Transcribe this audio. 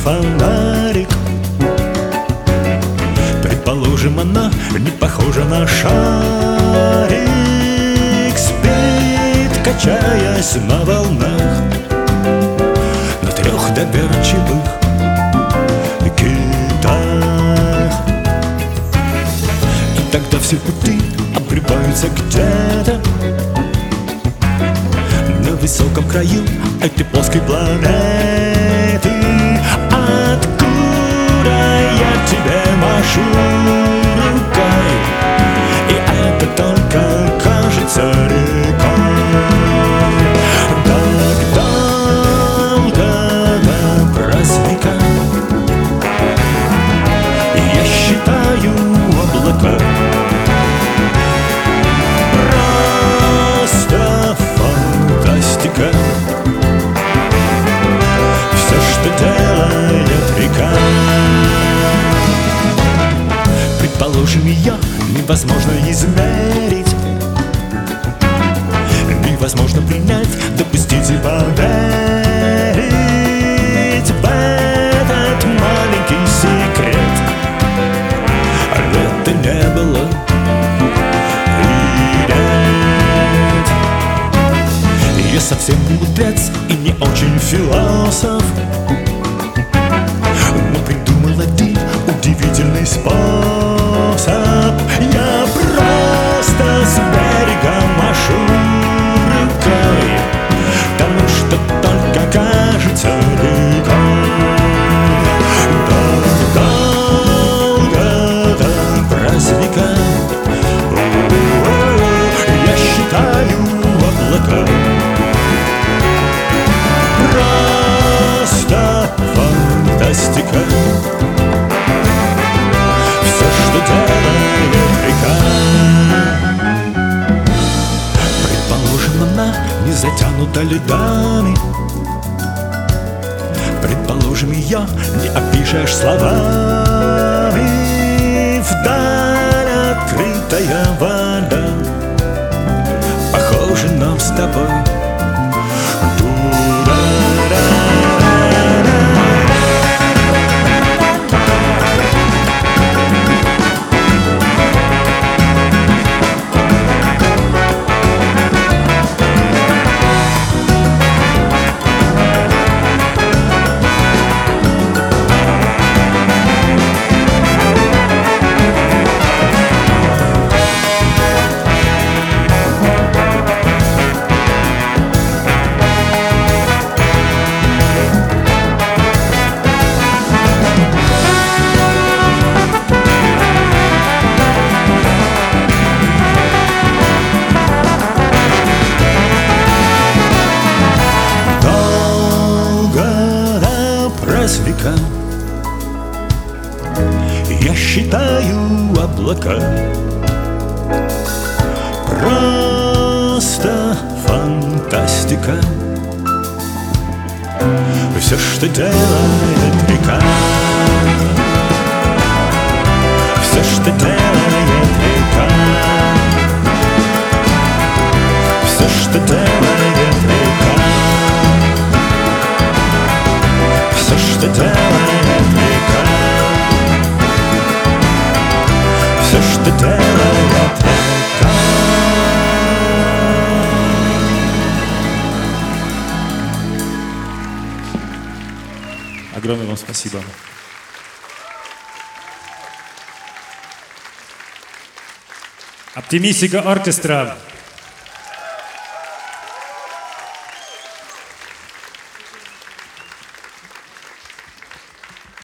фонарик. Предположим, она не похожа на шарик, спит, качаясь на волнах, на трех доверчивых китах. И тогда все пути обрываются где-то на высоком краю этой плоской планеты. Откуда я тебе машу рукой, и это только кажется рекой. Так долго до праздника я считаю облака. Просто фантастика, все, что делает река. Предположим, ее невозможно измерить, невозможно принять, допустить и поверить в этот маленький секрет. Это не было и нет. Я совсем не мудрец и не очень философ, но придумал один удивительный способ. Я просто с берега машу рукой тому, что только кажется рекой. Долго до праздника я считаю облака. Просто фантастика, все, что делает река. Предположим, она не затянута льдами, предположим, ее не опишешь словами. Вдаль открытая вода, похожа нам с тобой. Века я считаю облака. Просто фантастика, все, что делает река. Все, что делает река. Все, что делает река. Все, что делает река. Все, что делает река. Огромное вам спасибо. Optimistica Orchestra.